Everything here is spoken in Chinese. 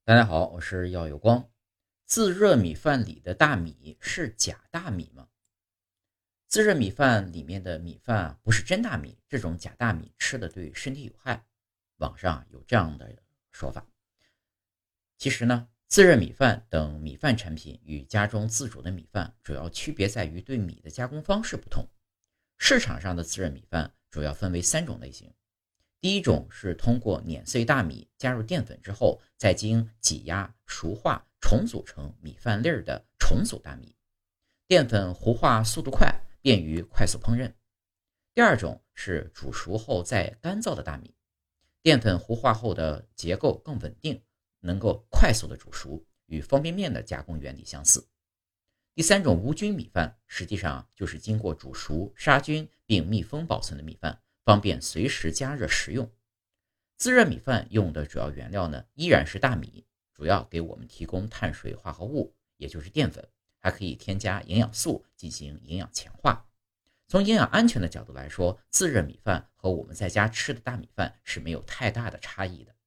大家好，我是耀有光。自热米饭里的大米是假大米吗？自热米饭里面的米饭不是真大米，这种假大米吃的对身体有害。网上有这样的说法。其实呢，自热米饭等米饭产品与家中自煮的米饭主要区别在于对米的加工方式不同。市场上的自热米饭主要分为三种类型。第一种是通过碾碎大米，加入淀粉之后，再经挤压、熟化、重组成米饭粒儿的重组大米。淀粉糊化速度快，便于快速烹饪。第二种是煮熟后再干燥的大米，淀粉糊化后的结构更稳定，能够快速的煮熟，与方便面的加工原理相似。第三种无菌米饭，实际上就是经过煮熟、杀菌并密封保存的米饭，方便随时加热食用。自热米饭用的主要原料呢，依然是大米，主要给我们提供碳水化合物，也就是淀粉，还可以添加营养素进行营养强化。从营养安全的角度来说，自热米饭和我们在家吃的大米饭是没有太大的差异的。